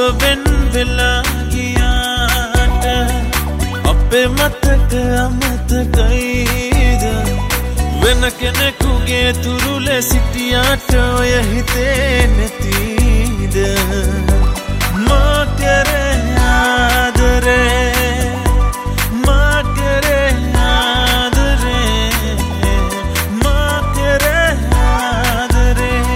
වෙන් වෙලා ගියාට අපේ මතක අමතකයිද වෙන කෙනෙකුගේ තුරුලේ සිටියාට ඔය හිතේ නැතිද මා කරේ ආදරේ මා කරේ ආදරේ මා කරේ ආදරේ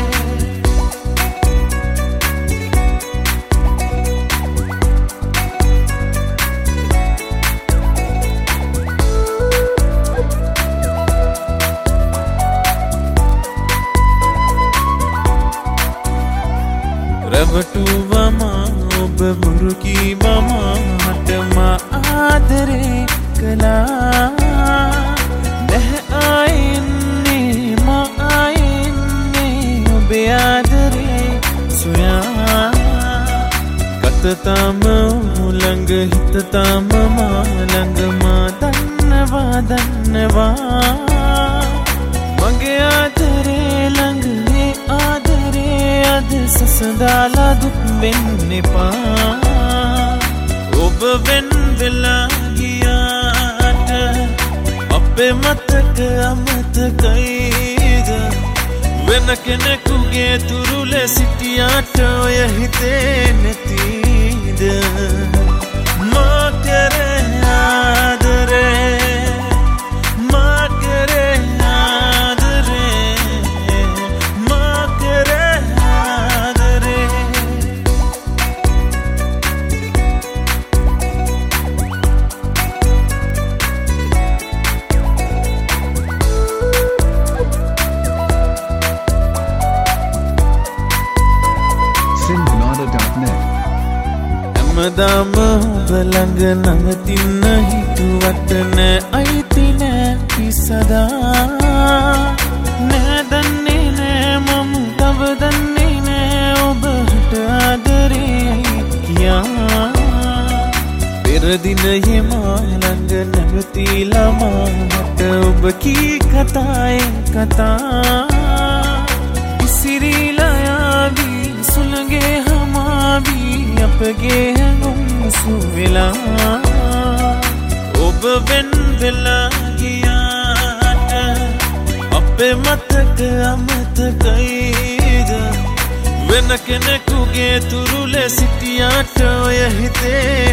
රැවටුවම ඔබ බුරු කීවම මට මා ආදරේ කළා නැහැ ආයින්නේ මා ආයින්නේ ඔබේ ආදරේ සොයා කතතම ළඟ හිතතම මා ළඟ මා දන්නවා මගේ ආදරේ ළඟ මේ ආදරේ අද සසඳාලා දුක් වෙන්න එපා ඔබ වෙන් වෙලා ගියාට අපේ මතක අමතකයිද වෙන කෙනෙකුගේ තුරුලේ සිටියාට ඔය හිතේ නැතිද මා කරේ ආදරේ මා කරේ ආදරේ මා කරේ ආදරේ හැමදාම ඔබ ළඟ නවතින්න හිතුවට නෑ අයිති නෑ පිසදා නෑ දන්නේ නෑ මම තව දන්නේ නෑ ඔබට ආදරේ කියා පෙර දිනයේ මා ළඟ නැවතිලා මාට ඔබ කී කතායේ කතා ඉසිරිලා යාවි සුළඟේ හමාවි අපගේ හැඟුම් සුවෙලා ඔබ වෙන් වෙලා ගියාට අපේ මතක අමතකයිද වෙන කෙනෙකුගේ තුරුලේ සිටියාට ඔය හිතේ